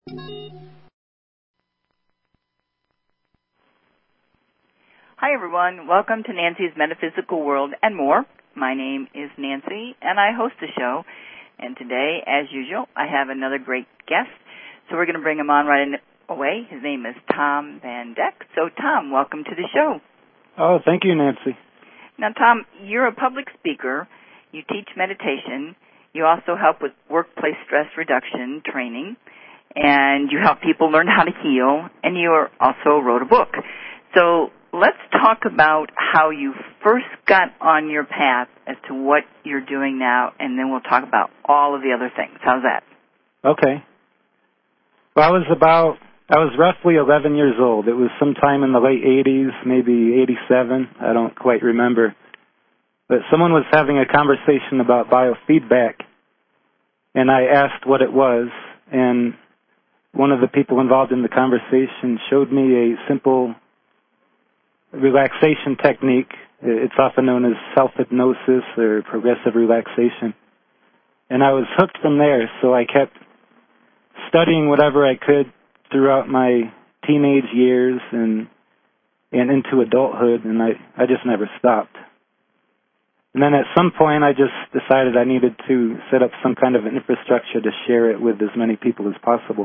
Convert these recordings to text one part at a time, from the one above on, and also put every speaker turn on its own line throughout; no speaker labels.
Hi, everyone. Welcome to Nancy's Metaphysical World and More. My name is Nancy, and I host the show. And today, as usual, I have another great guest. So we're going to bring him on right away. His name is Tom Van Dyck. So, Tom, welcome to the show.
Oh, thank you, Nancy.
Now, Tom, you're a public speaker. You teach meditation. You also help with workplace stress reduction training. And you help people learn how to heal. And you also wrote a book. So let's talk about how you first got on your path as to what you're doing now, and then we'll talk about all of the other things. How's that?
Okay. Well, I was roughly 11 years old. It was sometime in the late 80s, maybe 87. I don't quite remember. But someone was having a conversation about biofeedback, and I asked what it was, and one of the people involved in the conversation showed me a simple relaxation technique. It's often known as self-hypnosis or progressive relaxation. And I was hooked from there, so I kept studying whatever I could throughout my teenage years and into adulthood, and I just never stopped. And then at some point, I just decided I needed to set up some kind of an infrastructure to share it with as many people as possible.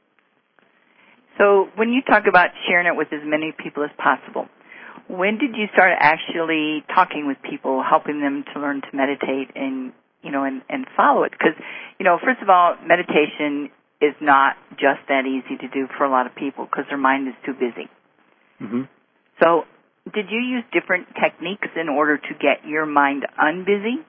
So when you talk about sharing it with as many people as possible, when did you start actually talking with people, helping them to learn to meditate and follow it? Because, first of all, meditation is not just that easy to do for a lot of people because their mind is too busy.
Mm-hmm.
So did you use different techniques in order to get your mind unbusy?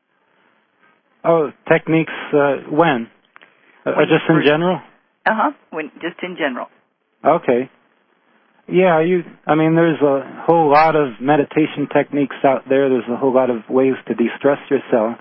Oh, techniques when? Just in general?
Just in general.
Okay. Yeah, there's a whole lot of meditation techniques out there. There's a whole lot of ways to de-stress yourself.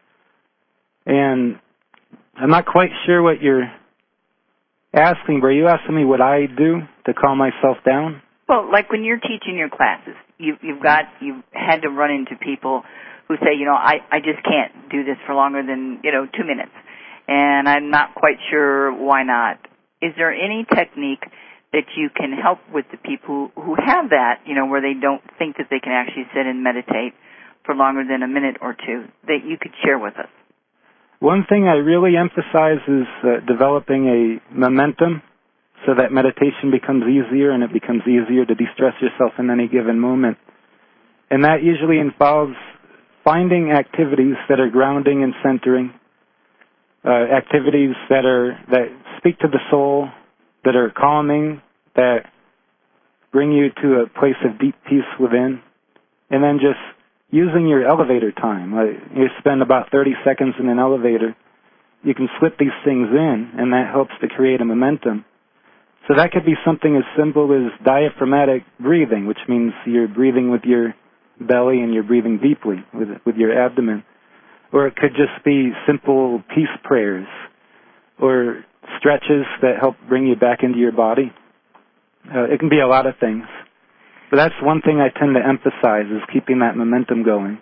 And I'm not quite sure what you're asking, but are you asking me what I do to calm myself down?
Well, like when you're teaching your classes, you've had to run into people who say, I just can't do this for longer than, 2 minutes. And I'm not quite sure why not. Is there any technique that you can help with the people who have that, where they don't think that they can actually sit and meditate for longer than a minute or two, that you could share with us?
One thing I really emphasize is developing a momentum so that meditation becomes easier and it becomes easier to de-stress yourself in any given moment. And that usually involves finding activities that are grounding and centering, activities that speak to the soul, that are calming, that bring you to a place of deep peace within, and then just using your elevator time. You spend about 30 seconds in an elevator. You can slip these things in, and that helps to create a momentum. So that could be something as simple as diaphragmatic breathing, which means you're breathing with your belly and you're breathing deeply with your abdomen. Or it could just be simple peace prayers or stretches that help bring you back into your body. It can be a lot of things. But that's one thing I tend to emphasize is keeping that momentum going.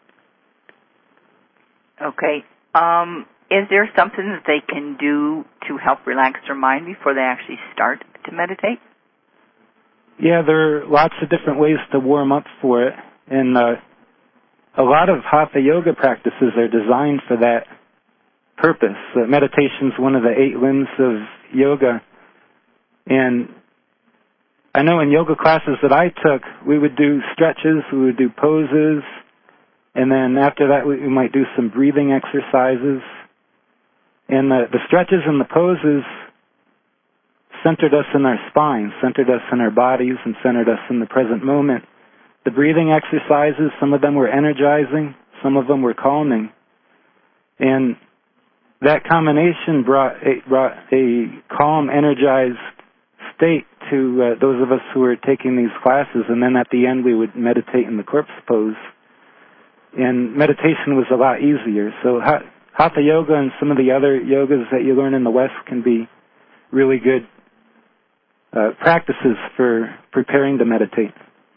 Okay. Is there something that they can do to help relax their mind before they actually start to meditate?
Yeah, there are lots of different ways to warm up for it. And a lot of Hatha yoga practices are designed for that purpose. Meditation is one of the 8 limbs of yoga. And I know in yoga classes that I took, we would do stretches, we would do poses, and then after that we might do some breathing exercises. And the stretches and the poses centered us in our spine, centered us in our bodies, and centered us in the present moment. The breathing exercises, some of them were energizing, some of them were calming. And that combination brought a calm, energized state to those of us who were taking these classes. And then at the end we would meditate in the corpse pose. And meditation was a lot easier. So Hatha yoga and some of the other yogas that you learn in the West can be really good practices for preparing to meditate.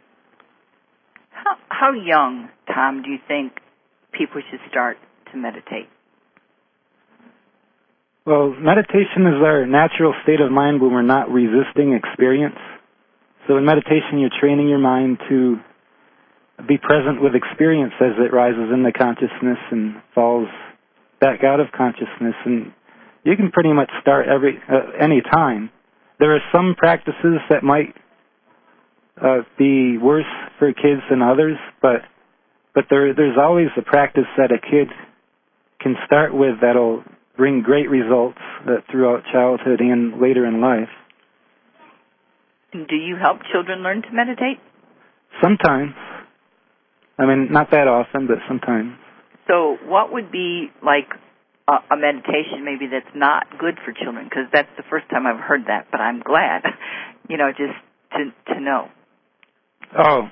How young, Tom, do you think people should start to meditate?
Well, meditation is our natural state of mind when we're not resisting experience. So in meditation, you're training your mind to be present with experience as it rises into consciousness and falls back out of consciousness. And you can pretty much start any time. There are some practices that might be worse for kids than others, but there's always a practice that a kid can start with that'll bring great results throughout childhood and later in life.
Do you help children learn to meditate?
Sometimes. I mean, not that often, but sometimes.
So what would be like a meditation maybe that's not good for children? Because that's the first time I've heard that, but I'm glad, just to know.
Oh.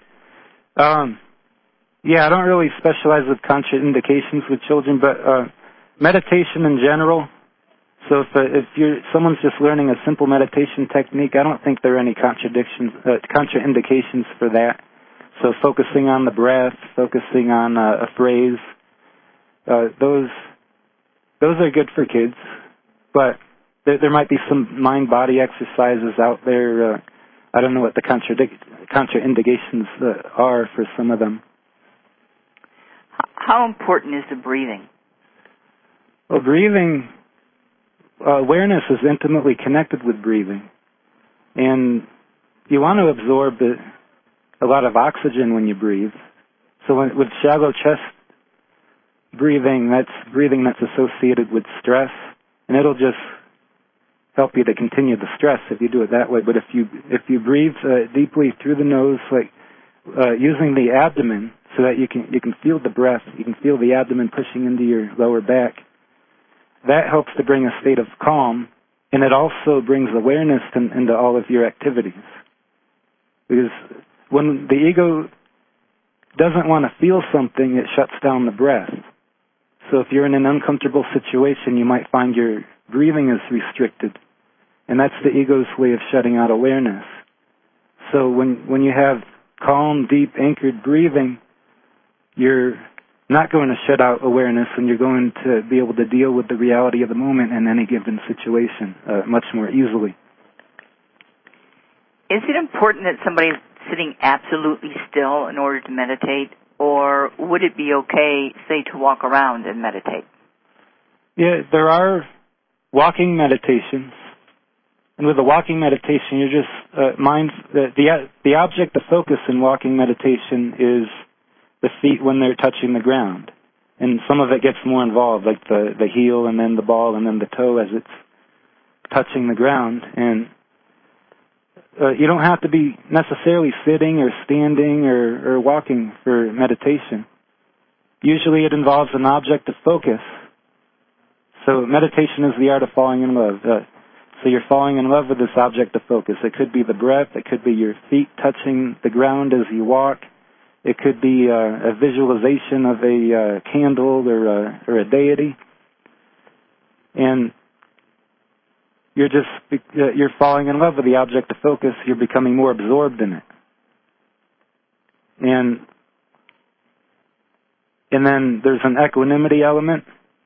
Yeah, I don't really specialize with contraindications with children, but meditation in general. So if someone's just learning a simple meditation technique, I don't think there are any contraindications for that. So focusing on the breath, focusing on a phrase, those are good for kids. But there might be some mind-body exercises out there. I don't know what the contraindications are for some of them.
How important is the breathing?
Well, breathing, awareness is intimately connected with breathing. And you want to absorb a lot of oxygen when you breathe. So with shallow chest breathing, that's breathing that's associated with stress, and it'll just help you to continue the stress if you do it that way. But if you breathe deeply through the nose, like using the abdomen, so that you can feel the breath, you can feel the abdomen pushing into your lower back, that helps to bring a state of calm, and it also brings awareness into all of your activities. Because when the ego doesn't want to feel something, it shuts down the breath. So if you're in an uncomfortable situation, you might find your breathing is restricted. And that's the ego's way of shutting out awareness. So when you have calm, deep, anchored breathing, you're not going to shut out awareness, and you're going to be able to deal with the reality of the moment in any given situation much more easily.
Is it important that somebody's sitting absolutely still in order to meditate, or would it be okay, say, to walk around and meditate?
Yeah, there are walking meditations. And with a walking meditation, you're just the object of focus in walking meditation is the feet when they're touching the ground. And some of it gets more involved, like the heel and then the ball and then the toe as it's touching the ground. And you don't have to be necessarily sitting or standing or walking for meditation. Usually it involves an object of focus. So meditation is the art of falling in love. So you're falling in love with this object of focus. It could be the breath. It could be your feet touching the ground as you walk. It could be a visualization of a candle or a deity. And you're falling in love with the object of focus. You're becoming more absorbed in it. And then there's an equanimity element.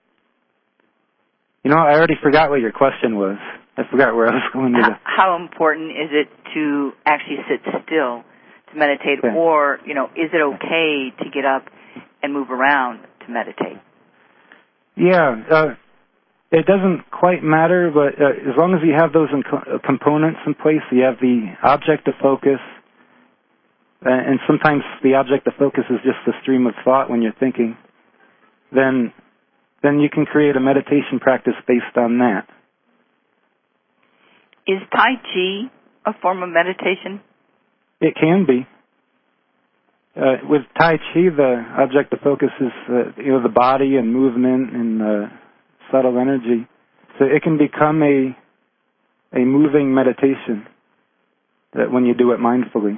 I already forgot what your question was. I forgot where I was going with it.
How important is it to actually sit still to meditate, or, is it okay to get up and move around to meditate?
Yeah, it doesn't quite matter, but as long as you have those components in place, you have the object of focus, and sometimes the object of focus is just the stream of thought when you're thinking, then you can create a meditation practice based on that.
Is Tai Chi a form of meditation?
It can be. With Tai Chi, the object of focus is the body and movement and subtle energy. So it can become a moving meditation when you do it mindfully.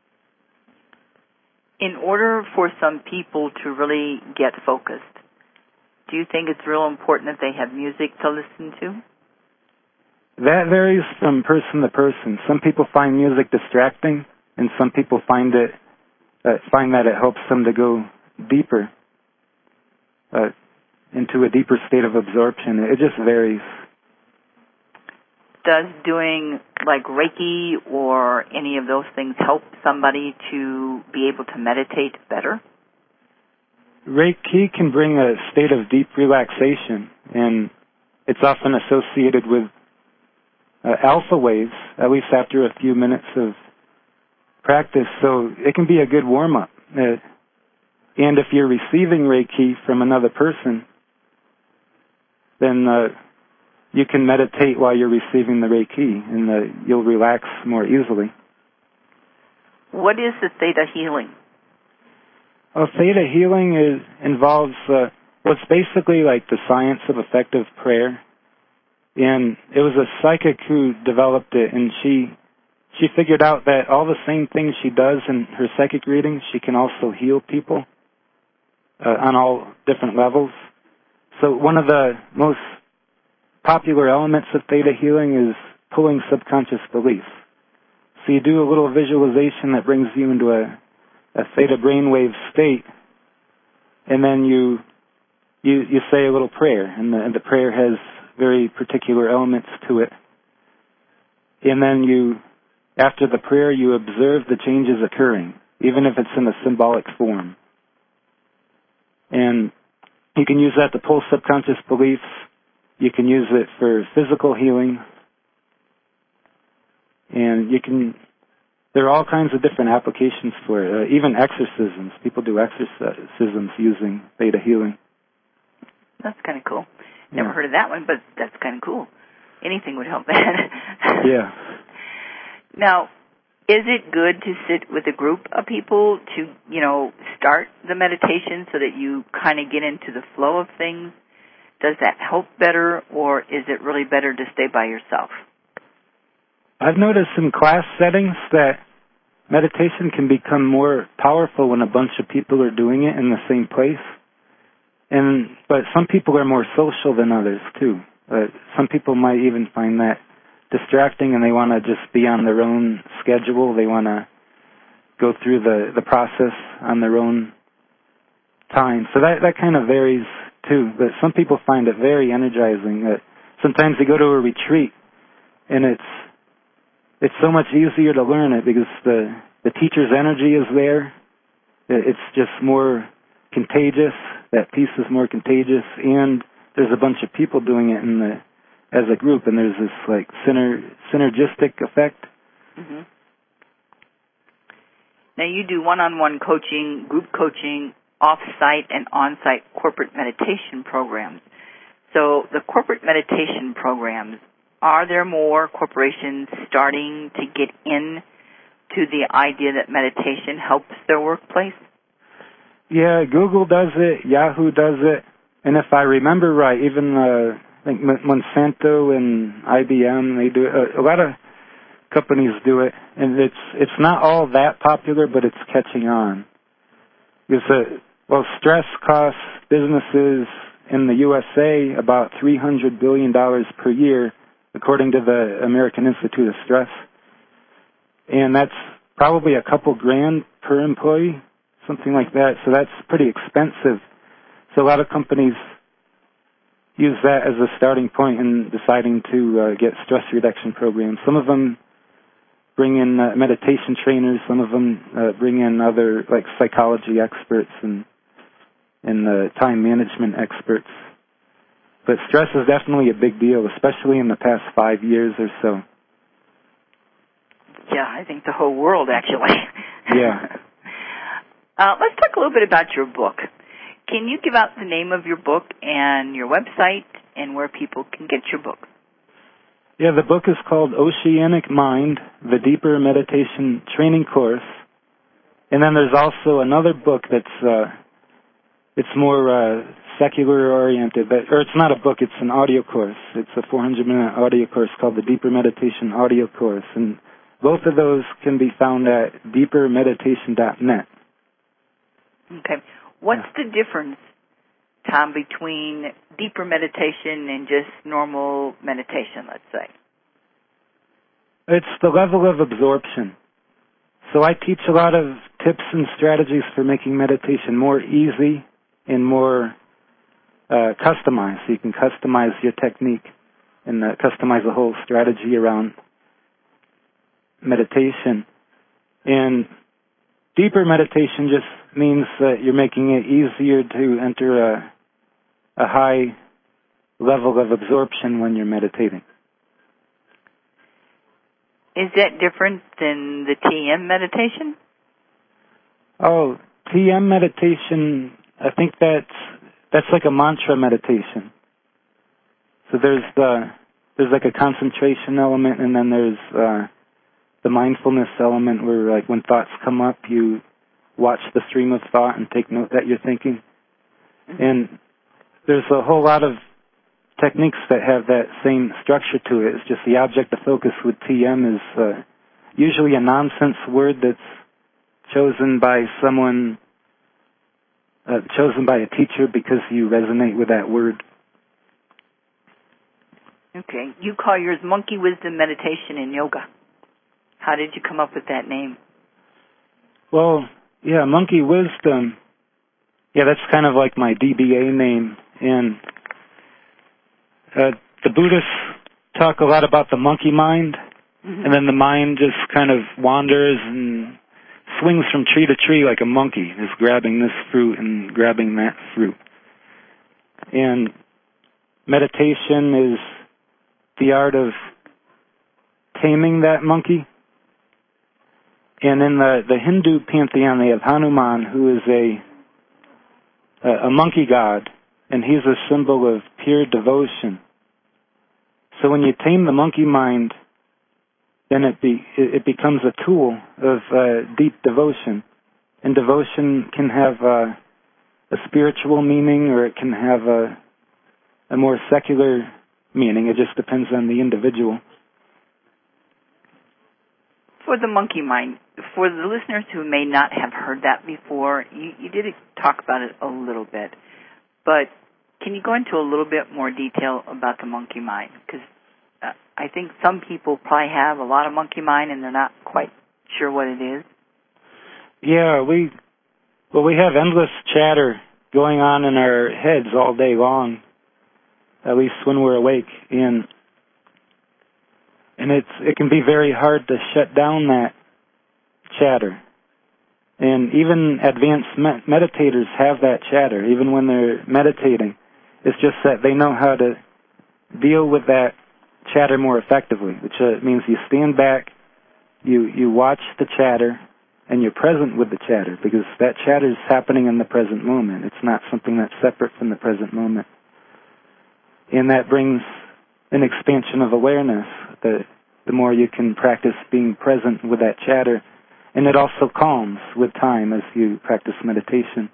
In order for some people to really get focused, do you think it's real important that they have music to listen to?
That varies from person to person. Some people find music distracting, and some people find that it helps them to go deeper into a deeper state of absorption. It just varies.
does doing like Reiki or any of those things help somebody to be able to meditate better?
Reiki can bring a state of deep relaxation, and it's often associated with alpha waves, at least after a few minutes of practice, so it can be a good warm-up. And if you're receiving Reiki from another person, then you can meditate while you're receiving the Reiki, and you'll relax more easily.
What is the Theta healing?
Theta healing involves what's basically like the science of effective prayer. And it was a psychic who developed it, and she figured out that all the same things she does in her psychic readings, she can also heal people on all different levels. So one of the most popular elements of theta healing is pulling subconscious beliefs. So you do a little visualization that brings you into a theta brainwave state, and then you say a little prayer, and the prayer has very particular elements to it. And then after the prayer, you observe the changes occurring, even if it's in a symbolic form. And you can use that to pull subconscious beliefs. You can use it for physical healing. And there are all kinds of different applications for it, even exorcisms. People do exorcisms using theta healing.
That's kind of cool. Never heard of that one, but that's kind of cool. Anything would help that.
Yeah.
Now, is it good to sit with a group of people to, start the meditation so that you kind of get into the flow of things? Does that help better, or is it really better to stay by yourself?
I've noticed in class settings that meditation can become more powerful when a bunch of people are doing it in the same place. But some people are more social than others, too. Some people might even find that distracting, and they want to just be on their own schedule. They want to go through the process on their own time. So that kind of varies, too. But some people find it very energizing. Sometimes they go to a retreat, and it's so much easier to learn it because the teacher's energy is there. It's just more contagious. That piece is more contagious, and there's a bunch of people doing it as a group, and there's this like synergistic effect.
Mm-hmm. Now you do one-on-one coaching, group coaching, off-site and on-site corporate meditation programs. So the corporate meditation programs, are there more corporations starting to get in to the idea that meditation helps their workplace?
Yeah, Google does it, Yahoo does it, and if I remember right, even I think Monsanto and IBM, they do it. A lot of companies do it, and it's not all that popular, but it's catching on. Because stress costs businesses in the USA about $300 billion per year, according to the American Institute of Stress, and that's probably a couple grand per employee. Something like that, so that's pretty expensive. So a lot of companies use that as a starting point in deciding to get stress reduction programs. Some of them bring in meditation trainers, some of them bring in other like psychology experts and time management experts. But stress is definitely a big deal, especially in the past 5 years or so.
Yeah, I think the whole world actually.
Yeah.
Let's talk a little bit about your book. Can you give out the name of your book and your website and where people can get your book?
Yeah, the book is called Oceanic Mind, the Deeper Meditation Training Course. And then there's also another book that's it's more secular oriented, or it's not a book, it's an audio course. It's a 400-minute audio course called the Deeper Meditation Audio Course. And both of those can be found at deepermeditation.net.
Okay. What's the difference, Tom, between deeper meditation and just normal meditation, let's say?
It's the level of absorption. So I teach a lot of tips and strategies for making meditation more easy and more customized. So you can customize your technique. and customize a whole strategy around meditation. And deeper meditation just means that you're making it easier to enter a high level of absorption when you're meditating.
Is that different than the TM meditation?
Oh, TM meditation, I think that's like a mantra meditation. So there's like a concentration element, and then there's the mindfulness element where, like, when thoughts come up, you watch the stream of thought and take note that you're thinking. Mm-hmm. And there's a whole lot of techniques that have that same structure to it. It's just the object of focus with TM is usually a nonsense word that's chosen by someone, chosen by a teacher because you resonate with that word.
Okay. You call yours Monkey Wisdom Meditation in Yoga. How did you come up with that name?
Well, yeah, Monkey Wisdom, yeah, that's kind of like my DBA name. And the Buddhists talk a lot about the monkey mind, mm-hmm. and then the mind just kind of wanders and swings from tree to tree like a monkey, just grabbing this fruit and grabbing that fruit. And meditation is the art of taming that monkey. And in the Hindu pantheon, they have Hanuman, who is a monkey god, and he's a symbol of pure devotion. So when you tame the monkey mind, then it becomes a tool of deep devotion. And devotion can have a spiritual meaning, or it can have a more secular meaning. It just depends on the individual.
For the monkey mind, for the listeners who may not have heard that before, you did talk about it a little bit, but can you go into a little bit more detail about the monkey mind? Because I think some people probably have a lot of monkey mind and they're not quite sure what it is.
Yeah, we have endless chatter going on in our heads all day long, at least when we're awake, and it can be very hard to shut down that chatter. And even advanced meditators have that chatter, even when they're meditating. It's just that they know how to deal with that chatter more effectively, which means you stand back, you watch the chatter, and you're present with the chatter, because that chatter is happening in the present moment. It's not something that's separate from the present moment. And that brings an expansion of awareness. The more you can practice being present with that chatter, and it also calms with time as you practice meditation.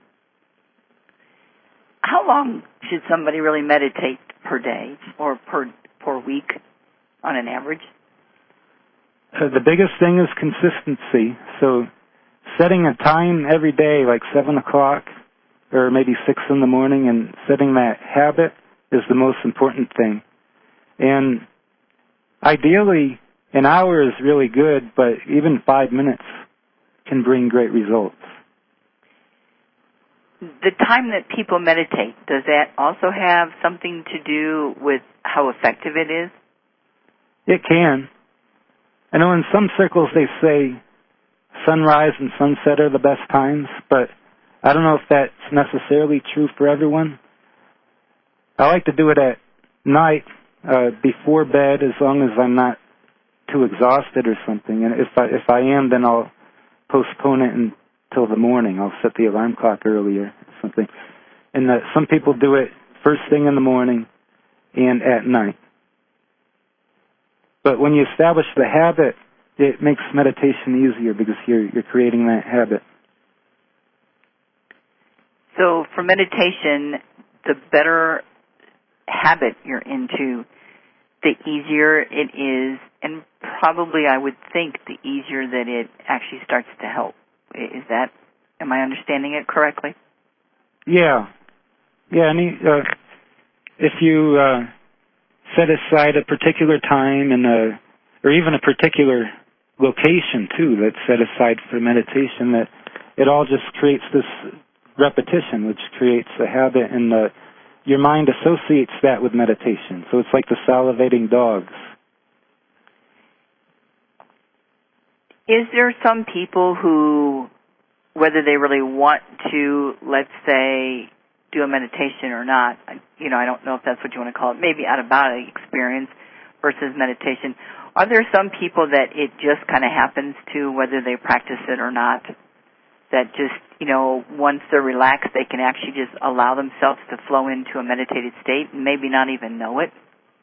How long should somebody really meditate per day or per week on an average?
The biggest thing is consistency. So setting a time every day, like 7 o'clock or maybe 6 in the morning, and setting that habit is the most important thing. And ideally, an hour is really good, but even 5 minutes can bring great results.
The time that people meditate, does that also have something to do with how effective it is?
It can. I know in some circles they say sunrise and sunset are the best times, but I don't know if that's necessarily true for everyone. I like to do it at night, before bed, as long as I'm not too exhausted or something. And if I am, then I'll postpone it until the morning. I'll set the alarm clock earlier or something. And some people do it first thing in the morning and at night. But when you establish the habit, it makes meditation easier because you're creating that habit.
So for meditation, the better habit you're into, the easier it is, and probably I would think the easier that it actually starts to help. Am I understanding it correctly? Yeah.
If you set aside a particular time or even a particular location too that's set aside for meditation, that it all just creates this repetition, which creates a habit, and your mind associates that with meditation. So it's like the salivating dogs.
Is there some people who, whether they really want to, let's say, do a meditation or not, I don't know if that's what you want to call it, maybe out-of-body experience versus meditation. Are there some people that it just kind of happens to, whether they practice it or not, that just, once they're relaxed, they can actually just allow themselves to flow into a meditated state and maybe not even know it?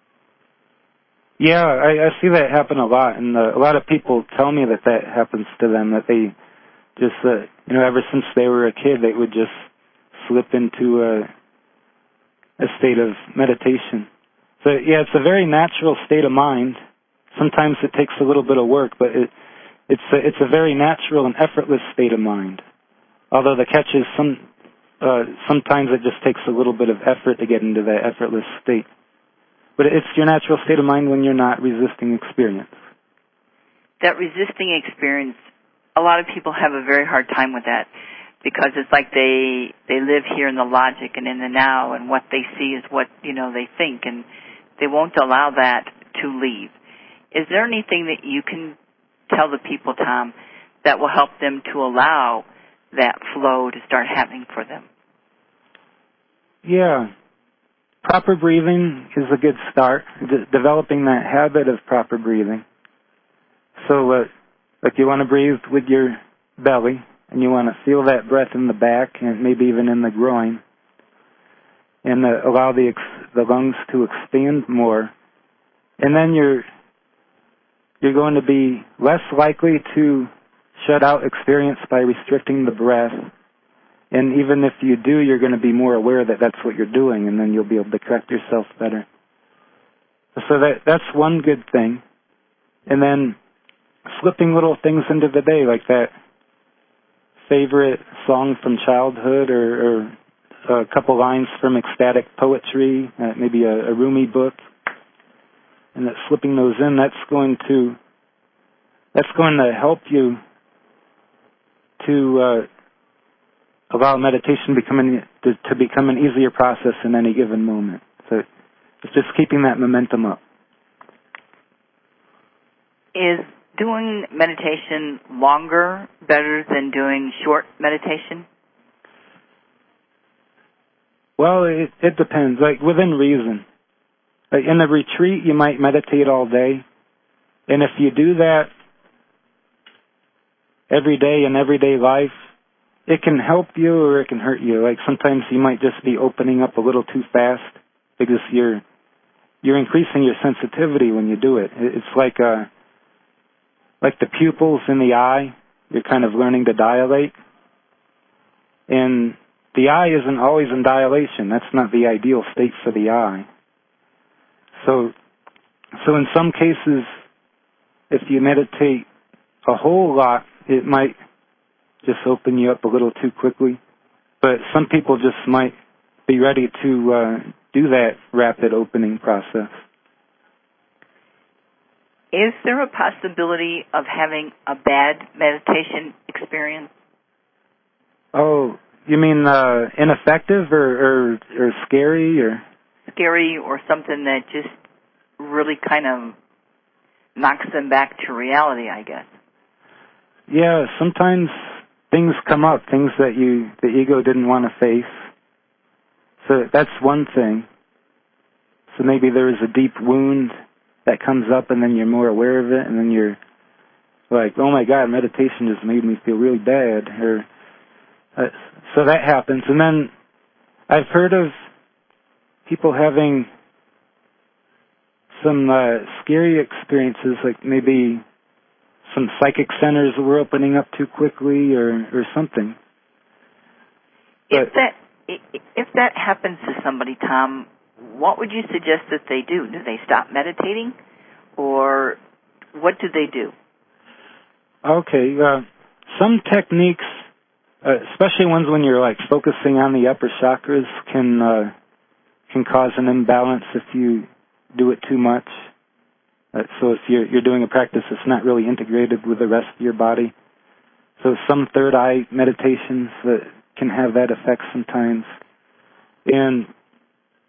Yeah, I see that happen a lot, and a lot of people tell me that happens to them, that they just, ever since they were a kid, they would just slip into a state of meditation. So, yeah, it's a very natural state of mind. Sometimes it takes a little bit of work, but it's a very natural and effortless state of mind. Although the catch is sometimes it just takes a little bit of effort to get into that effortless state. But it's your natural state of mind when you're not resisting experience.
That resisting experience, a lot of people have a very hard time with that because it's like they live here in the logic and in the now, and what they see is what, they think, and they won't allow that to leave. Is there anything that you can tell the people, Tom, that will help them to allow that flow to start happening for them?
Yeah. Proper breathing is a good start, developing that habit of proper breathing. So, you want to breathe with your belly, and you want to feel that breath in the back and maybe even in the groin, and allow the lungs to expand more. And then you're going to be less likely to shut out experience by restricting the breath. And even if you do, you're going to be more aware that that's what you're doing, and then you'll be able to correct yourself better. So that's one good thing. And then slipping little things into the day, like that favorite song from childhood or a couple lines from ecstatic poetry, maybe a Rumi book, and that slipping those in, that's going to help you to allow meditation to become an easier process in any given moment. So it's just keeping that momentum up.
Is doing meditation longer better than doing short meditation?
Well, it depends. Like, within reason. Like, in a retreat, you might meditate all day. And if you do that every day in everyday life, it can help you or it can hurt you. Like, sometimes you might just be opening up a little too fast because you're increasing your sensitivity when you do it. It's like the pupils in the eye. You're kind of learning to dilate. And the eye isn't always in dilation. That's not the ideal state for the eye. So in some cases, if you meditate a whole lot, it might just open you up a little too quickly. But some people just might be ready to do that rapid opening process.
Is there a possibility of having a bad meditation experience?
Oh, you mean ineffective or scary or?
Scary, or something that just really kind of knocks them back to reality, I guess.
Yeah, sometimes things come up, things that the ego didn't want to face. So that's one thing. So maybe there is a deep wound that comes up, and then you're more aware of it, and then you're like, oh my God, meditation just made me feel really bad. So that happens. And then I've heard of people having some scary experiences, like maybe some psychic centers were opening up too quickly or something.
If that happens to somebody, Tom, what would you suggest that they do? Do they stop meditating, or what do they do?
Okay, some techniques, especially ones when you're like focusing on the upper chakras, can cause an imbalance if you do it too much. So if you're doing a practice that's not really integrated with the rest of your body. So some third eye meditations that can have that effect sometimes. And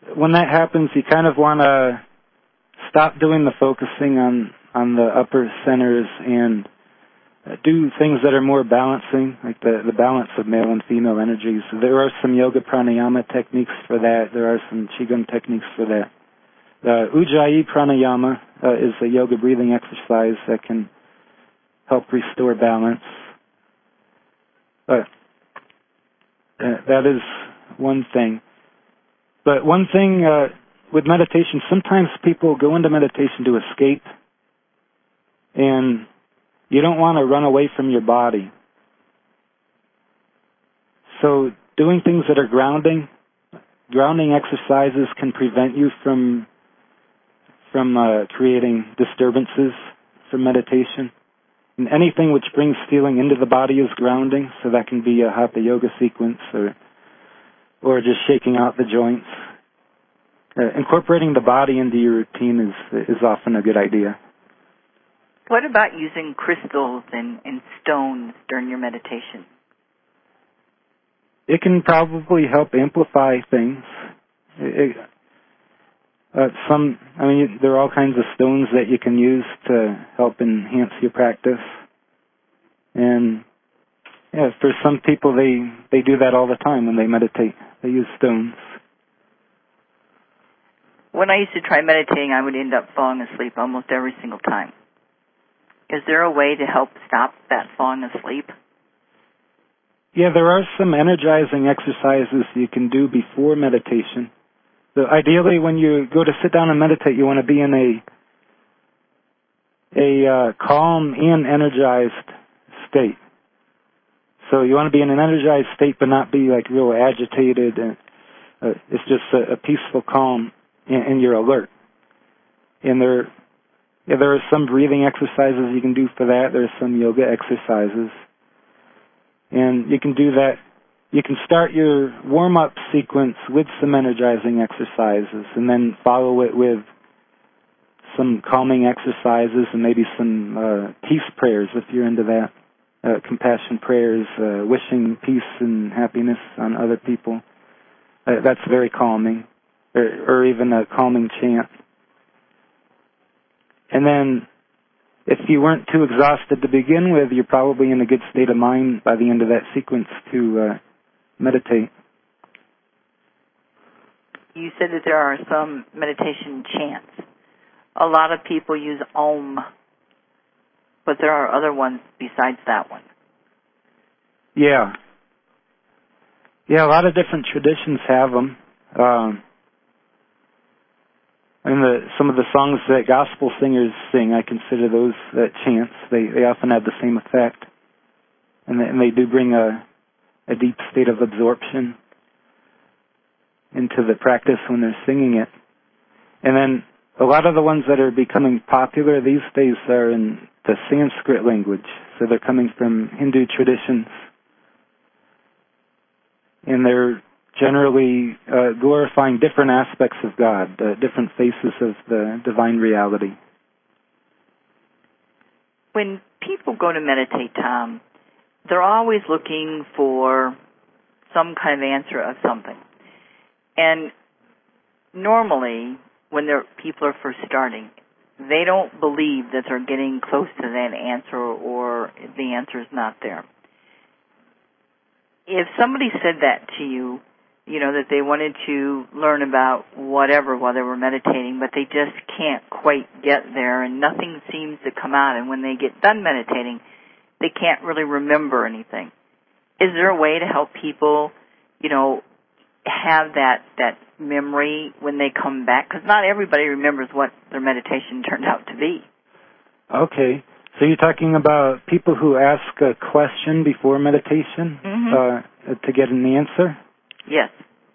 when that happens, you kind of want to stop doing the focusing on the upper centers and do things that are more balancing, like the balance of male and female energies. There are some yoga pranayama techniques for that. There are some qigong techniques for that. The Ujjayi pranayama is a yoga breathing exercise that can help restore balance. But that is one thing. But one thing with meditation, sometimes people go into meditation to escape, and you don't want to run away from your body. So doing things that are grounding exercises can prevent you from creating disturbances from meditation. And anything which brings feeling into the body is grounding, so that can be a hatha yoga sequence or just shaking out the joints. Incorporating the body into your routine is often a good idea.
What about using crystals and stones during your meditation?
It can probably help amplify things. There are all kinds of stones that you can use to help enhance your practice. And for some people, they do that all the time when they meditate. They use stones.
When I used to try meditating, I would end up falling asleep almost every single time. Is there a way to help stop that falling asleep?
Yeah, there are some energizing exercises you can do before meditation. So ideally, when you go to sit down and meditate, you want to be in a calm and energized state. So you want to be in an energized state, but not be like real agitated. It's just a peaceful calm, and you're alert. And there are some breathing exercises you can do for that. There are some yoga exercises. And you can do that. You can start your warm-up sequence with some energizing exercises and then follow it with some calming exercises and maybe some peace prayers if you're into that. Compassion prayers, wishing peace and happiness on other people. That's very calming. Or even a calming chant. And then, if you weren't too exhausted to begin with, you're probably in a good state of mind by the end of that sequence to meditate.
You said that there are some meditation chants. A lot of people use Om, but there are other ones besides that one.
Yeah, a lot of different traditions have them. Some of the songs that gospel singers sing, I consider those chants. They often have the same effect, and they do bring a deep state of absorption into the practice when they're singing it. And then a lot of the ones that are becoming popular these days are in the Sanskrit language, so they're coming from Hindu traditions, and they're generally glorifying different aspects of God, different faces of the divine reality.
When people go to meditate, Tom, they're always looking for some kind of answer of something. And normally, when people are first starting, they don't believe that they're getting close to that answer or the answer is not there. If somebody said that to you, that they wanted to learn about whatever while they were meditating, but they just can't quite get there and nothing seems to come out, and when they get done meditating, they can't really remember anything. Is there a way to help people, have that memory when they come back? Because not everybody remembers what their meditation turned out to be. Okay.
So you're talking about people who ask a question before meditation to get an answer?
Yes.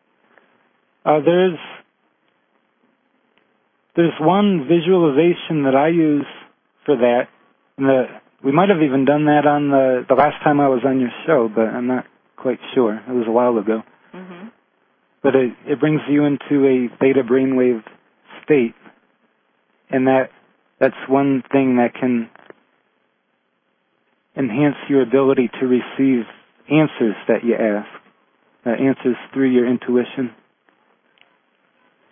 There's one visualization that I use for that. We might have even done that on the last time I was on your show, but I'm not quite sure. It was a while ago. Mm-hmm. But it brings you into a theta brainwave state, and that's one thing that can enhance your ability to receive answers that you ask, answers through your intuition.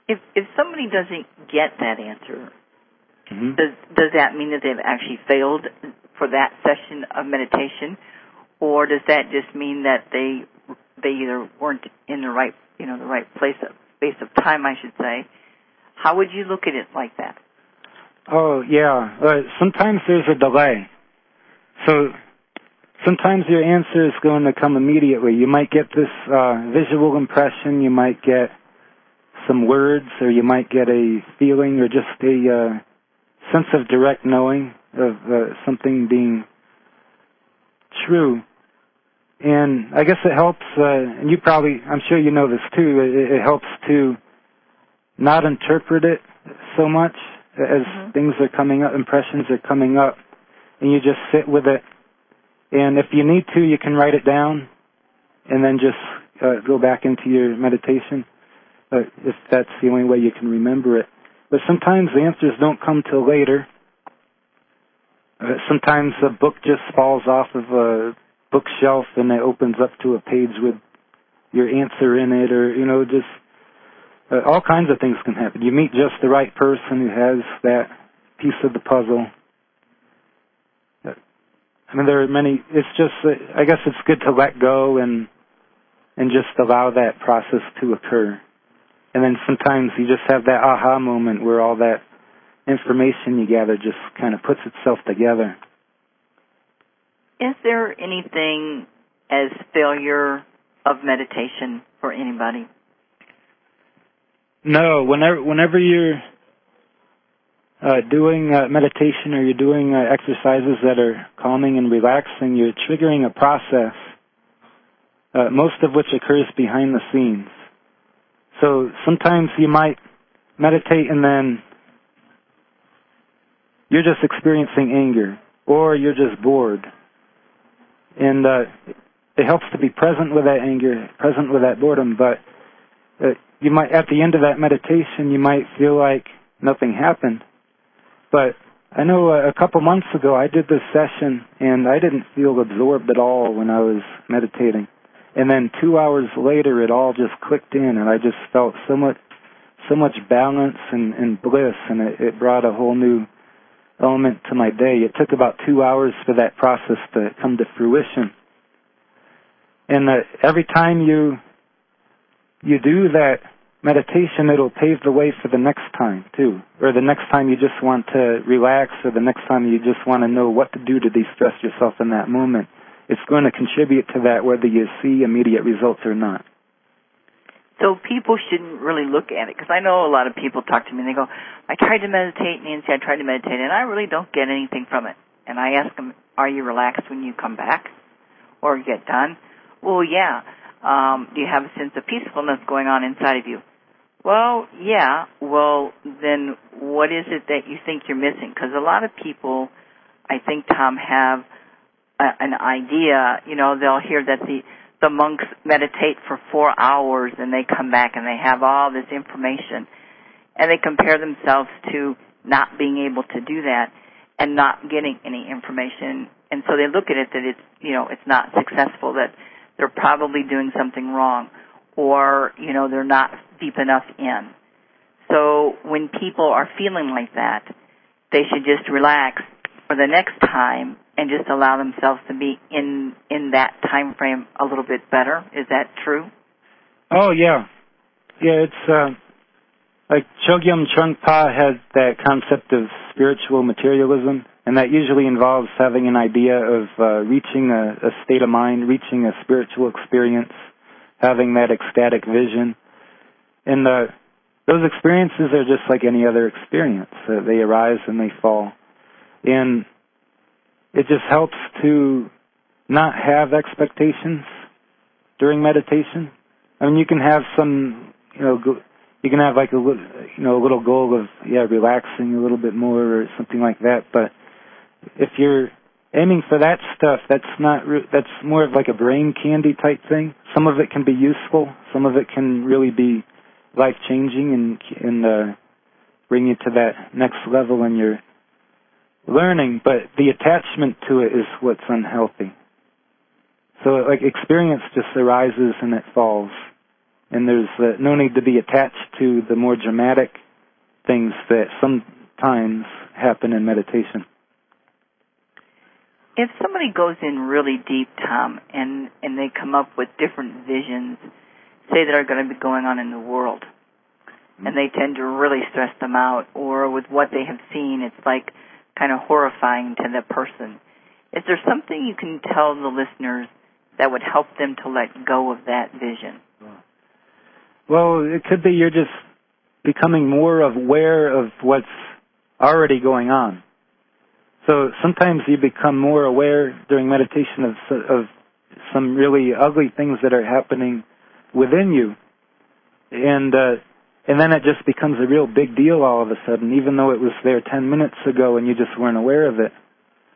If somebody doesn't get that answer,
Mm-hmm.
does that mean that they've actually failed for that session of meditation, or does that just mean that they either weren't in the right space of time, I should say? How would you look at it like that?
Oh, yeah. Sometimes there's a delay. So sometimes your answer is going to come immediately. You might get this visual impression, you might get some words, or you might get a feeling or just a sense of direct knowing of something being true. And I guess it helps, and I'm sure you know this too, it helps to not interpret it so much as things are coming up, impressions are coming up, and you just sit with it. And if you need to, you can write it down and then just go back into your meditation, if that's the only way you can remember it. But sometimes the answers don't come till later. Sometimes a book just falls off of a bookshelf and it opens up to a page with your answer in it, or, just all kinds of things can happen. You meet just the right person who has that piece of the puzzle. I mean, there are many. It's just, I guess it's good to let go and just allow that process to occur. And then sometimes you just have that aha moment where all that information you gather just kind of puts itself together.
Is there anything as failure of meditation for anybody?
No. Whenever you're doing meditation or you're doing exercises that are calming and relaxing, you're triggering a process, most of which occurs behind the scenes. So sometimes you might meditate and then you're just experiencing anger, or you're just bored. And it helps to be present with that anger, present with that boredom, but you might, at the end of that meditation, you might feel like nothing happened. But I know a couple months ago I did this session and I didn't feel absorbed at all when I was meditating. And then 2 hours later, it all just clicked in, and I just felt so much balance and bliss, and it brought a whole new element to my day. It took about 2 hours for that process to come to fruition. And every time you do that meditation, it'll pave the way for the next time, too. Or the next time you just want to relax, or the next time you just want to know what to do to de-stress yourself in that moment. It's going to contribute to that whether you see immediate results or not.
So people shouldn't really look at it, because I know a lot of people talk to me and they go, I tried to meditate, Nancy, I tried to meditate, and I really don't get anything from it. And I ask them, are you relaxed when you come back or get done? Well, yeah. Do you have a sense of peacefulness going on inside of you? Well, yeah. Well, then what is it that you think you're missing? Because a lot of people, I think, Tom, have an idea. They'll hear that the monks meditate for 4 hours and they come back and they have all this information, and they compare themselves to not being able to do that and not getting any information. And so they look at it that it's not successful, that they're probably doing something wrong, or, they're not deep enough in. So when people are feeling like that, they should just relax for the next time and just allow themselves to be in that time frame a little bit better. Is that true?
Oh, yeah. Yeah, it's like Chogyam Trungpa has that concept of spiritual materialism, and that usually involves having an idea of reaching a state of mind, reaching a spiritual experience, having that ecstatic vision. And those experiences are just like any other experience. They arise and they fall. And it just helps to not have expectations during meditation. I mean, you can have some, you can have like a little goal of, relaxing a little bit more or something like that. But if you're aiming for that stuff, that's more of like a brain candy type thing. Some of it can be useful. Some of it can really be life-changing and bring you to that next level in your learning, but the attachment to it is what's unhealthy. So, like, experience just arises and it falls. and there's no need to be attached to the more dramatic things that sometimes happen in meditation.
If somebody goes in really deep, Tom, and they come up with different visions, say that are going to be going on in the world, and they tend to really stress them out, or with what they have seen, it's like kind of horrifying to the person. Is there something you can tell the listeners that would help them to let go of that vision?
Well, it could be you're just becoming more aware of what's already going on. So sometimes you become more aware during meditation of some really ugly things that are happening within you. And then it just becomes a real big deal all of a sudden, even though it was there 10 minutes ago and you just weren't aware of it.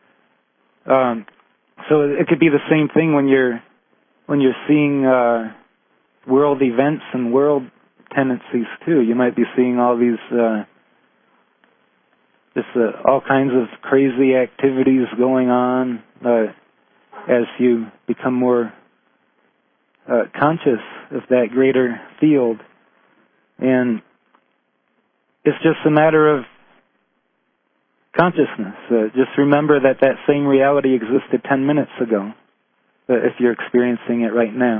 So it could be the same thing when you're seeing world events and world tendencies too. You might be seeing all these all kinds of crazy activities going on as you become more conscious of that greater field. And it's just a matter of consciousness. Just remember that same reality existed 10 minutes ago, if you're experiencing it right now.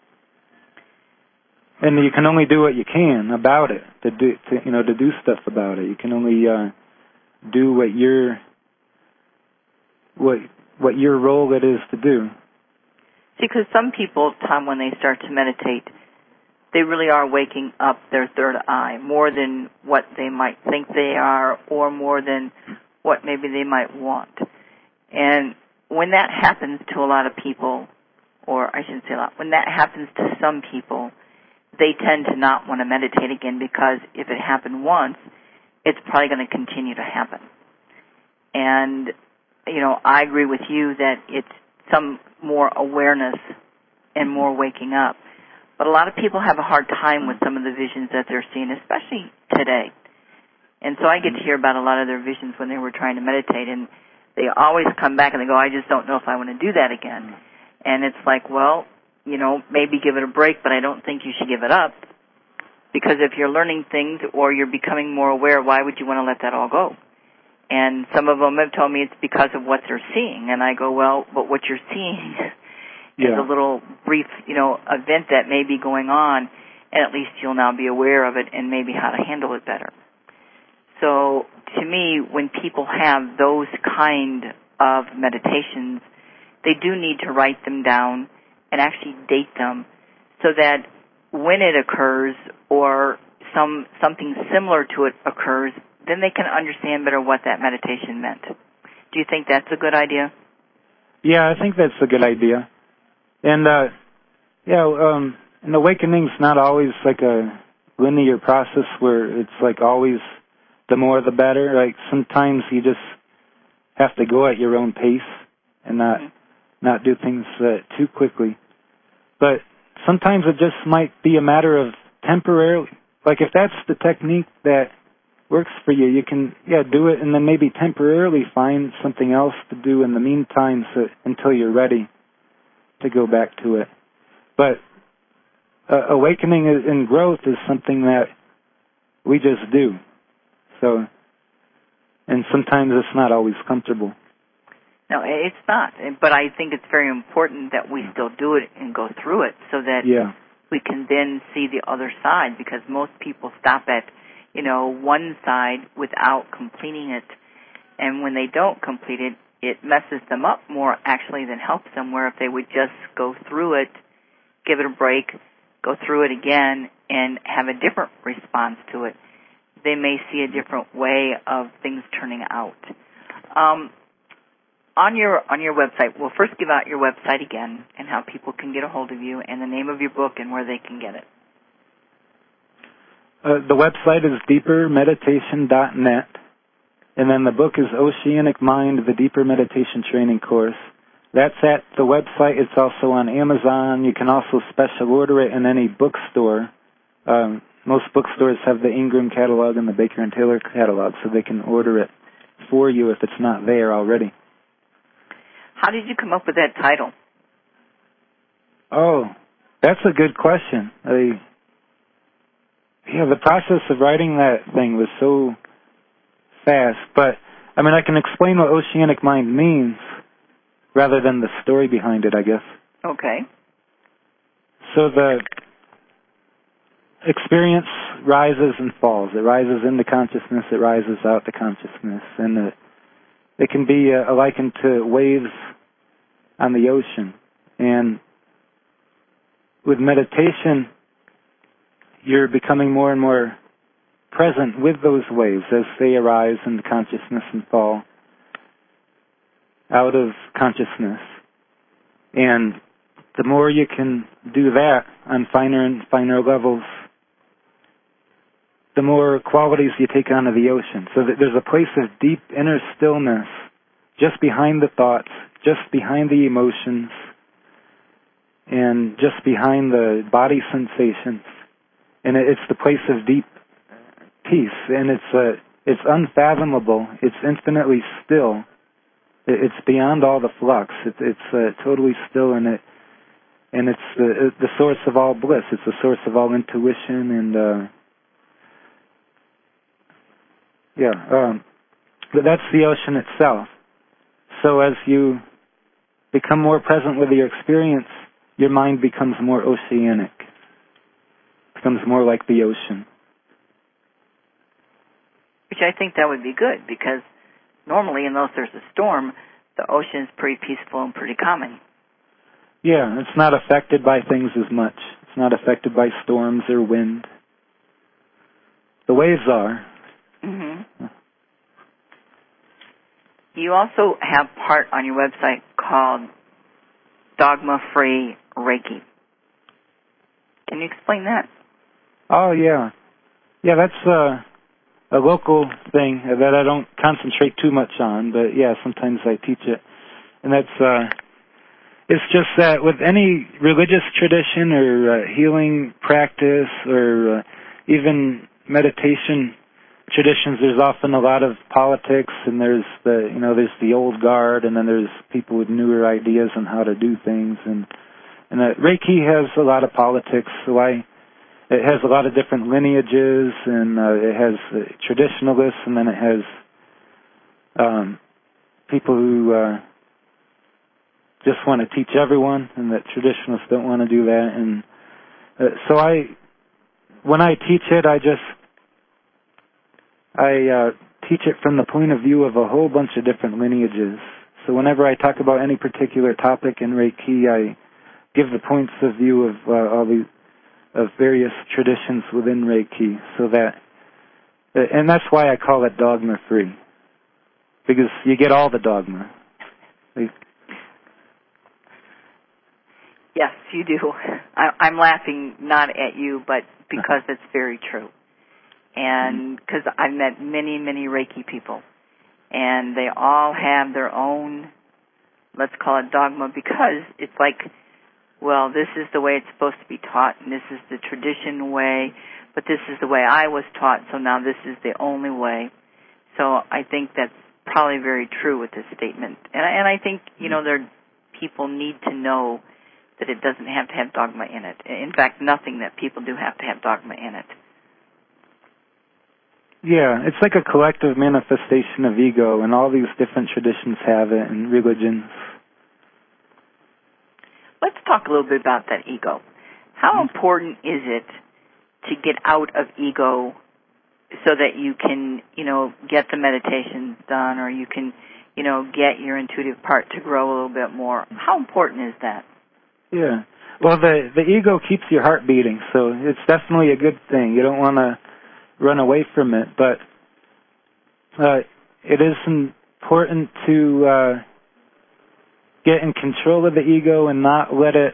And you can only do what you can about it, to do stuff about it. You can only do what your role it is to do.
See, because some people, Tom, when they start to meditate, they really are waking up their third eye more than what they might think they are, or more than what maybe they might want. And when that happens to a lot of people, or I shouldn't say a lot, when that happens to some people, they tend to not want to meditate again, because if it happened once, it's probably going to continue to happen. And, I agree with you that it's some more awareness and more waking up. But a lot of people have a hard time with some of the visions that they're seeing, especially today. And so I get to hear about a lot of their visions when they were trying to meditate, and they always come back and they go, I just don't know if I want to do that again. And it's like, well, maybe give it a break, but I don't think you should give it up. Because if you're learning things or you're becoming more aware, why would you want to let that all go? And some of them have told me it's because of what they're seeing. And I go, well, but what you're seeing is a little brief, event that may be going on, and at least you'll now be aware of it and maybe how to handle it better. So to me, when people have those kind of meditations, they do need to write them down and actually date them so that when it occurs or something similar to it occurs, then they can understand better what that meditation meant. Do you think that's a good idea?
Yeah, I think that's a good idea. And, an awakening's not always like a linear process where it's like always the more the better. Like sometimes you just have to go at your own pace and not do things too quickly. But sometimes it just might be a matter of temporarily, like if that's the technique that works for you, you can, do it and then maybe temporarily find something else to do in the meantime until you're ready to go back to it. But awakening and growth is something that we just do. So, and sometimes it's not always comfortable.
No, it's not. But I think it's very important that we still do it and go through it so that we can then see the other side, because most people stop at, one side without completing it. And when they don't complete it, it messes them up more actually than helps them, where if they would just go through it, give it a break, go through it again, and have a different response to it, they may see a different way of things turning out. On your website, we'll first give out your website again and how people can get a hold of you and the name of your book and where they can get it.
The website is deepermeditation.net, and then the book is Oceanic Mind, the Deeper Meditation Training Course. That's at the website. It's also on Amazon. You can also special order it in any bookstore. Most bookstores have the Ingram catalog and the Baker and Taylor catalog, so they can order it for you if it's not there already.
How did you come up with that title?
Oh, that's a good question. Yeah, the process of writing that thing was so fast, but I mean, I can explain what oceanic mind means rather than the story behind it, I guess.
Okay.
So the experience rises and falls. It rises into consciousness, it rises out to consciousness, and it can be likened to waves on the ocean. And with meditation, you're becoming more and more present with those waves as they arise into consciousness and fall out of consciousness. And the more you can do that on finer and finer levels, the more qualities you take onto the ocean. So that there's a place of deep inner stillness just behind the thoughts, just behind the emotions, and just behind the body sensations. And it's the place of deep peace, and it's unfathomable. It's infinitely still. It's beyond all the flux. It's totally still, and it's the source of all bliss. It's the source of all intuition, and but that's the ocean itself. So as you become more present with your experience, your mind becomes more oceanic. Becomes more like the ocean.
Which I think that would be good, because normally unless there's a storm, the ocean is pretty peaceful and pretty calming.
Yeah, it's not affected by things as much. It's not affected by storms or wind. The waves are.
Mm-hmm. You also have part on your website called Dogma-Free Reiki. Can you explain that?
Oh, yeah. Yeah, that's a local thing that I don't concentrate too much on, but yeah, sometimes I teach it. And that's, it's just that with any religious tradition or healing practice or even meditation traditions, there's often a lot of politics, and there's the old guard, and then there's people with newer ideas on how to do things, and Reiki has a lot of politics, so it has a lot of different lineages, and it has traditionalists, and then it has people who just want to teach everyone, and that traditionalists don't want to do that. And so when I teach it, I teach it from the point of view of a whole bunch of different lineages. So whenever I talk about any particular topic in Reiki, I give the points of view of all the of various traditions within Reiki, so that, and that's why I call it dogma-free, because you get all the dogma.
Yes, you do. I'm laughing not at you, but because it's very true. And because I've met many, many Reiki people, and they all have their own, let's call it dogma, because it's like, well, this is the way it's supposed to be taught, and this is the tradition way, but this is the way I was taught, so now this is the only way. So I think that's probably very true with this statement. And I think, people need to know that it doesn't have to have dogma in it. In fact, nothing that people do have to have dogma in it.
Yeah, it's like a collective manifestation of ego, and all these different traditions have it, and religions.
Let's talk a little bit about that ego. How important is it to get out of ego so that you can, get the meditation done, or you can, get your intuitive part to grow a little bit more? How important is that?
Yeah. Well, the ego keeps your heart beating, so it's definitely a good thing. You don't want to run away from it, but it is important to get in control of the ego and not let it,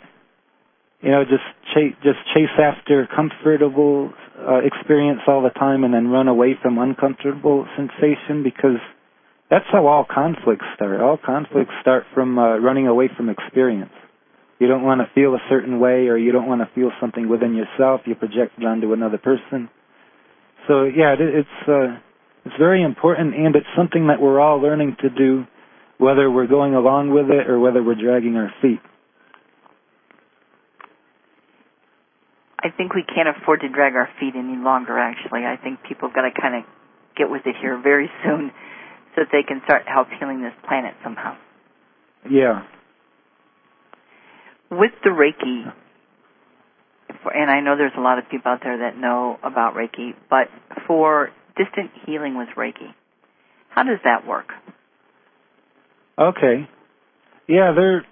just chase after comfortable experience all the time and then run away from uncomfortable sensation, because that's how all conflicts start. All conflicts start from running away from experience. You don't want to feel a certain way, or you don't want to feel something within yourself. You project it onto another person. So yeah, it's very important, and it's something that we're all learning to do, whether we're going along with it or whether we're dragging our feet.
I think we can't afford to drag our feet any longer, actually. I think people have got to kind of get with it here very soon so that they can start help healing this planet somehow.
Yeah.
With the Reiki, and I know there's a lot of people out there that know about Reiki, but for distant healing with Reiki, how does that work?
Okay. Yeah,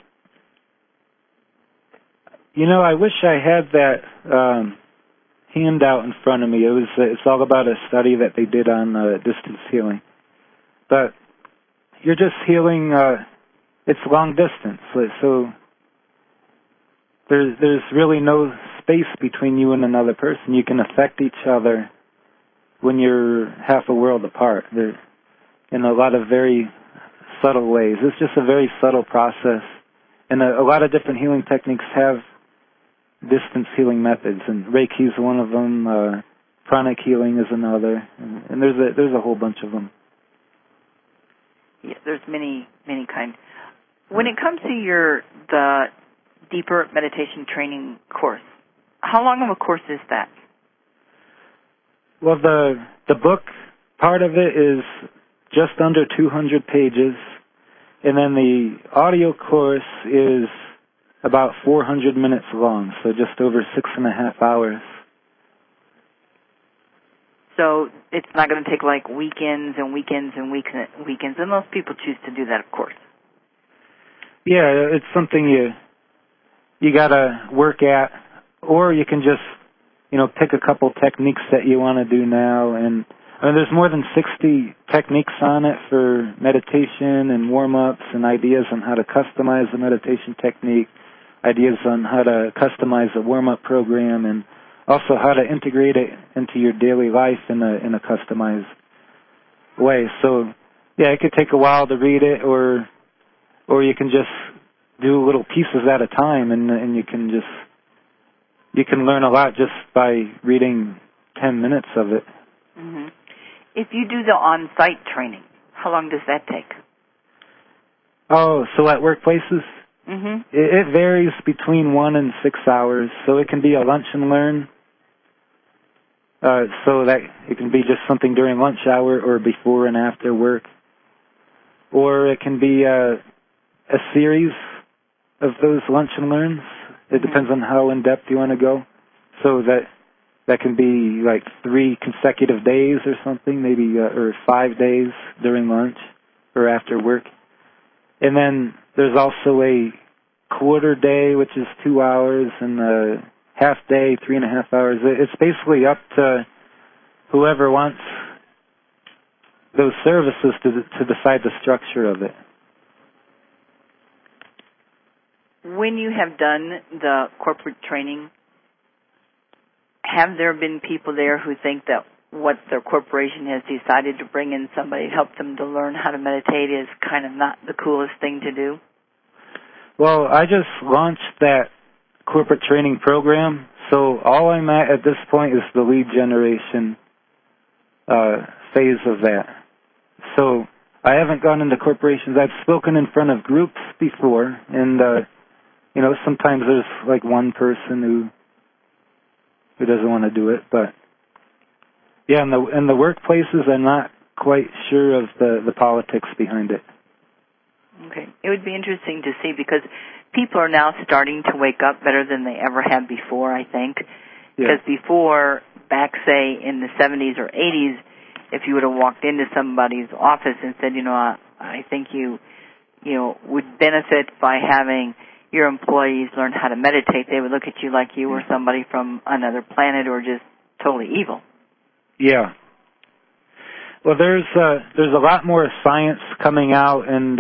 I wish I had that handout in front of me. It's all about a study that they did on distance healing. But you're just healing, it's long distance. So there's really no space between you and another person. You can affect each other when you're half a world apart. In a lot of very subtle ways. It's just a very subtle process. And a lot of different healing techniques have distance healing methods, and Reiki is one of them. Pranic healing is another, and there's a whole bunch of them.
Yeah, there's many kinds. When it comes to the deeper meditation training course, how long of a course is that?
Well, the book part of it is just under 200 pages, and then the audio course is about 400 minutes long, so just over 6.5 hours.
So it's not going to take like weekends and weekends and weekends, and most people choose to do that, of course.
Yeah, it's something you got to work at, or you can just, pick a couple techniques that you want to do now. And there's more than 60 techniques on it for meditation and warm-ups and ideas on how to customize the meditation technique, ideas on how to customize a warm-up program, and also how to integrate it into your daily life in a customized way. So, yeah, it could take a while to read it, or you can just do little pieces at a time, and you can learn a lot just by reading 10 minutes of it.
Mm-hmm. If you do the on-site training, how long does that take?
Oh, so at workplaces?
Mm-hmm.
It varies between 1 and 6 hours, so it can be a lunch and learn. So that it can be just something during lunch hour or before and after work. Or it can be a series of those lunch and learns. It depends on how in-depth you want to go. So that can be like 3 consecutive days or something, maybe, or 5 days during lunch or after work. And then there's also a quarter day, which is 2 hours, and a half day, 3.5 hours. It's basically up to whoever wants those services to decide the structure of it.
When you have done the corporate training, have there been people there who think that what their corporation has decided to bring in somebody to help them to learn how to meditate is kind of not the coolest thing to do? Well,
I just launched that corporate training program, so all I'm at this point is the lead generation phase of that. So I haven't gone into corporations. I've spoken in front of groups before, and sometimes there's like one person who doesn't want to do it, but yeah, in the workplaces, I'm not quite sure of the politics behind it.
Okay. It would be interesting to see, because people are now starting to wake up better than they ever have before, I think. Because before, back, say, in the 70s or 80s, if you would have walked into somebody's office and said, I think you would benefit by having your employees learn how to meditate, they would look at you like you were somebody from another planet or just totally evil.
Yeah. Well, there's a lot more science coming out, and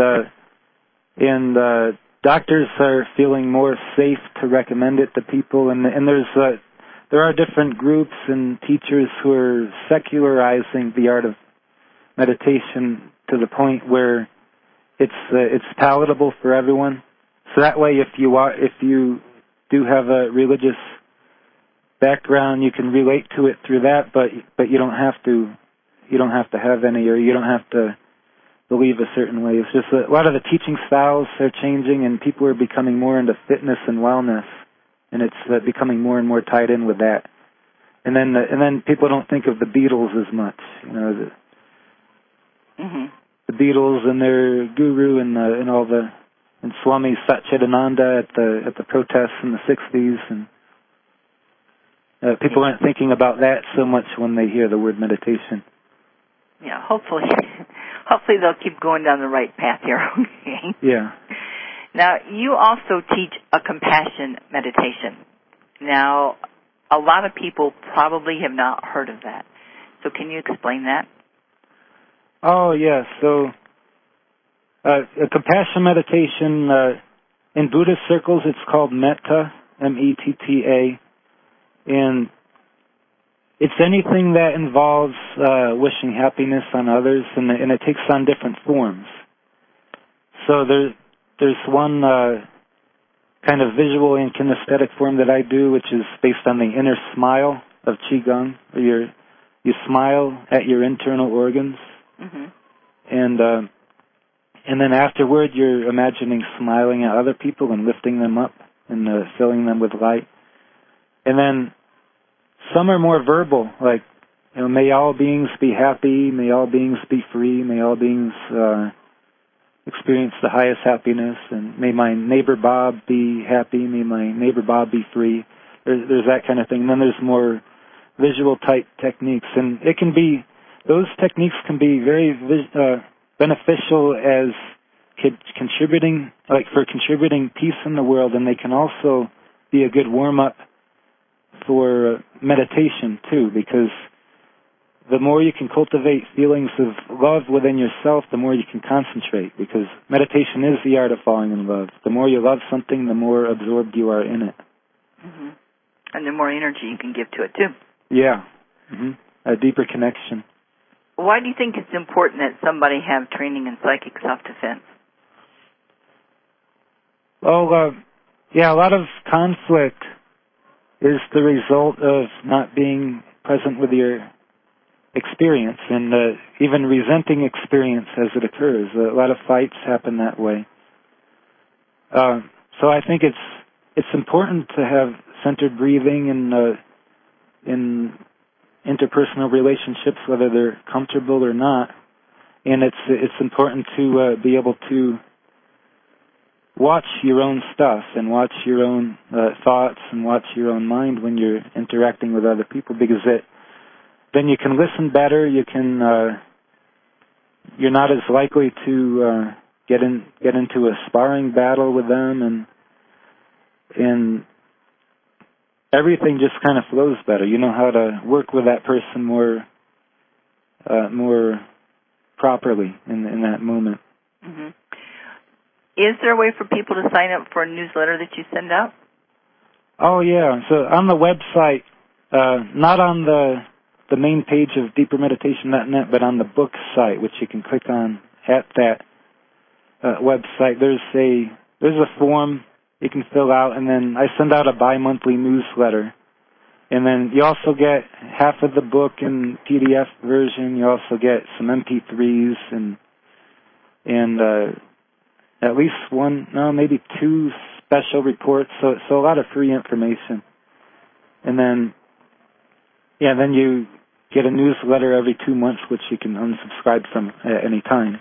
doctors are feeling more safe to recommend it to people, and there are different groups and teachers who are secularizing the art of meditation to the point where it's palatable for everyone. So that way, if you do have a religious background, you can relate to it through that, but you don't have to have any, or you don't have to believe a certain way. It's just a lot of the teaching styles are changing, and people are becoming more into fitness and wellness and it's becoming more and more tied in with that. And then people don't think of the Beatles as much, the Beatles and their guru and Swami Satchidananda at the protests in the 60s, and people aren't thinking about that so much when they hear the word meditation.
Yeah, hopefully they'll keep going down the right path here. Okay.
Yeah.
Now, you also teach a compassion meditation. Now, a lot of people probably have not heard of that. So can you explain that?
Oh, yes. So a compassion meditation, in Buddhist circles, it's called metta, M-E-T-T-A, and it's anything that involves wishing happiness on others, and it takes on different forms. So there's one kind of visual and kinesthetic form that I do, which is based on the inner smile of Qigong, where you smile at your internal organs, and then afterward you're imagining smiling at other people and lifting them up and filling them with light. And then some are more verbal, like, may all beings be happy, may all beings be free, may all beings experience the highest happiness, and may my neighbor Bob be happy, may my neighbor Bob be free. There's that kind of thing. And then there's more visual type techniques, and those techniques can be very beneficial as contributing peace in the world, and they can also be a good warm-up for meditation too, because the more you can cultivate feelings of love within yourself, the more you can concentrate, because meditation is the art of falling in love. The more you love something, the more absorbed you are in it.
And the more energy you can give to it too.
Yeah. A deeper connection.
Why do you think it's important that somebody have training in psychic self-defense?
Oh, a lot of conflict is the result of not being present with your experience and even resenting experience as it occurs. A lot of fights happen that way. So I think it's important to have centered breathing in interpersonal relationships, whether they're comfortable or not. And it's important to be able to watch your own stuff and watch your own thoughts and watch your own mind when you're interacting with other people, because then you can listen better. You're not as likely to get into a sparring battle with them, and everything just kind of flows better. You know how to work with that person more properly in that moment.
Is there a way for people to sign up for a newsletter that you send out?
Oh, yeah. So on the website, not on the main page of deepermeditation.net, but on the book site, which you can click on at that website, there's a form you can fill out, and then I send out a bi-monthly newsletter. And then you also get half of the book in PDF version. You also get some MP3s and at least maybe two special reports. So a lot of free information. And then you get a newsletter every 2 months, which you can unsubscribe from at any time.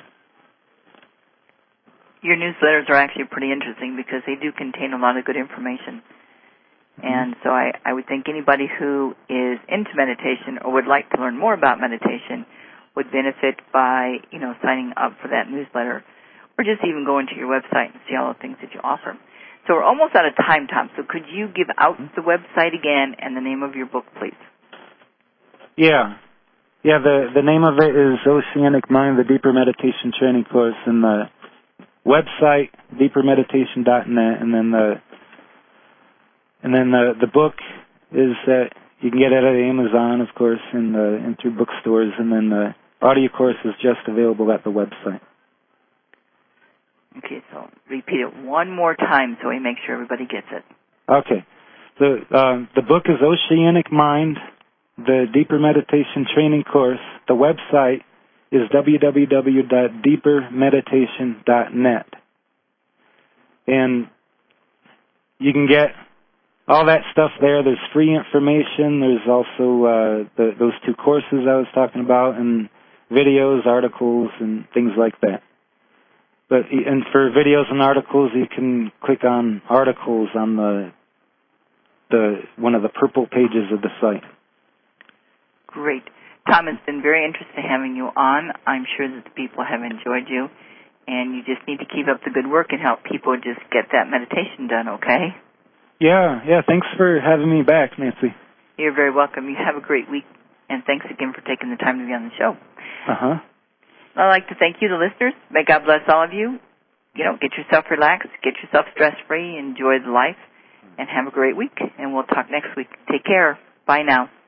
Your newsletters are actually pretty interesting because they do contain a lot of good information. And so I would think anybody who is into meditation or would like to learn more about meditation would benefit by, signing up for that newsletter, or just even going to your website and see all the things that you offer. So we're almost out of time, Tom. So could you give out the website again and the name of your book, please?
Yeah. The name of it is Oceanic Mind, the Deeper Meditation Training Course, and the website deepermeditation.net, and then the book is you can get it at Amazon, of course, and through bookstores, and then the audio course is just available at the website.
Okay, so repeat it one more time so we make sure everybody gets it. Okay.
So the book is Oceanic Mind, the Deeper Meditation Training Course. The website is www.deepermeditation.net. And you can get all that stuff there. There's free information. There's also those 2 courses I was talking about, and videos, articles, and things like that. And for videos and articles, you can click on articles on the one of the purple pages of the site.
Great. Tom, it's been very interesting having you on. I'm sure that the people have enjoyed you, and you just need to keep up the good work and help people just get that meditation done, okay?
Yeah, thanks for having me back, Nancy.
You're very welcome. You have a great week, and thanks again for taking the time to be on the show.
Uh-huh.
I'd like to thank you, the listeners. May God bless all of you. Get yourself relaxed, get yourself stress-free, enjoy the life, and have a great week. And we'll talk next week. Take care. Bye now.